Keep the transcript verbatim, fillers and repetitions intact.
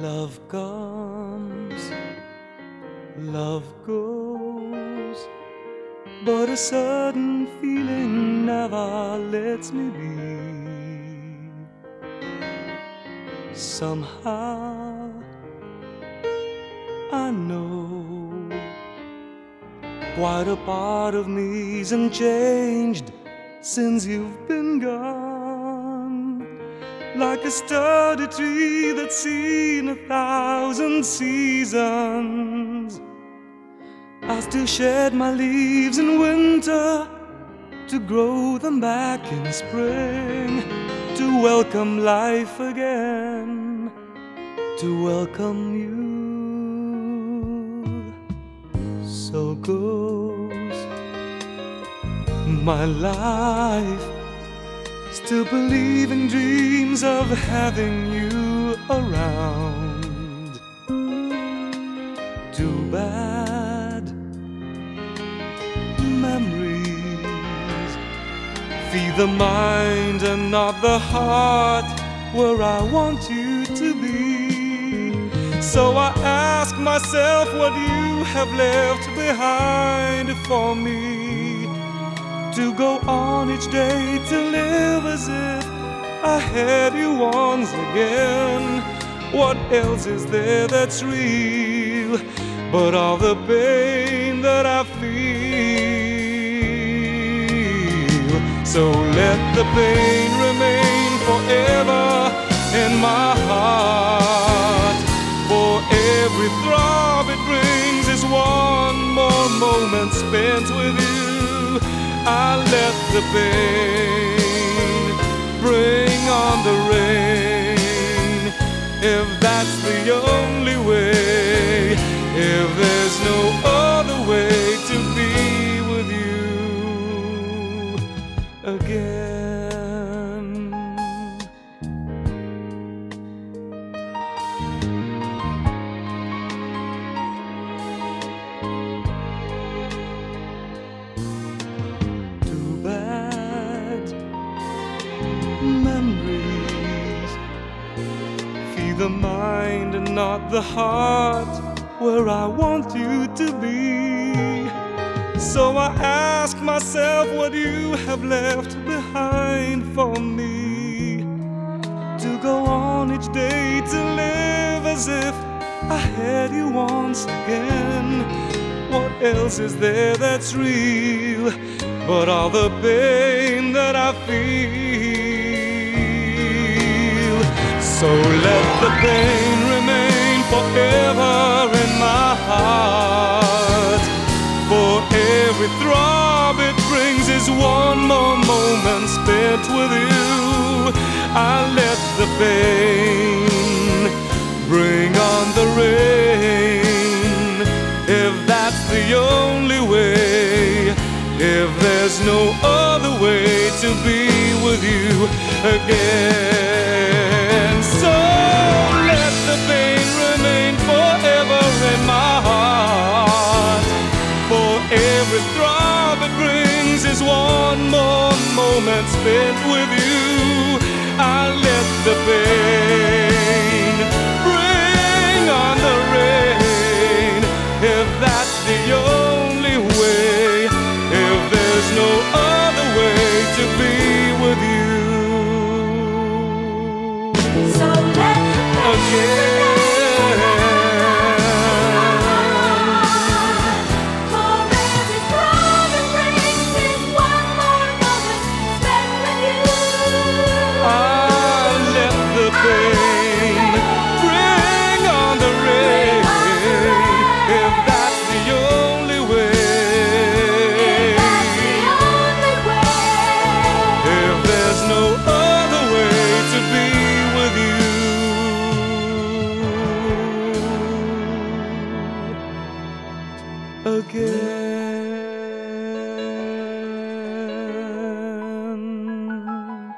Love comes, love goes, but a certain feeling never lets me be. Somehow I know quite a part of me isn't changed since you've been gone. Like a sturdy tree that's seen a thousand seasons, I still shed my leaves in winter to grow them back in spring, to welcome life again, to welcome you. So goes my life, still believing dreams of having you around. Too bad memories feed the mind and not the heart where I want you to be. So I ask myself what you have left behind for me, to go on each day, to live as if I had you once again. What else is there that's real but all the pain that I feel? So let the pain remain forever in my heart, for every throb it brings is one more moment spent with you. I let the pain bring on the rain, if that's the only way, if there's no other way to be with you again. Memories feed the mind and not the heart where I want you to be. So I ask myself what you have left behind for me, to go on each day, to live as if I had you once again. What else is there that's real but all the pain that I feel? So let the pain remain forever in my heart, for every throb it brings is one more moment spent with you. I let the pain bring on the rain, if that's the only way, if there's no other way to be with you again. So let the pain remain forever in my heart, for every throb it brings is one more moment spent with you. I let the pain bring on the rain, if that's the only way, if there's no other way to be with you So let the pain again. For every throb it brings is one more moment spent with you. I let the pain bring on the rain, if that's the only way, if there's no other way to be with you again.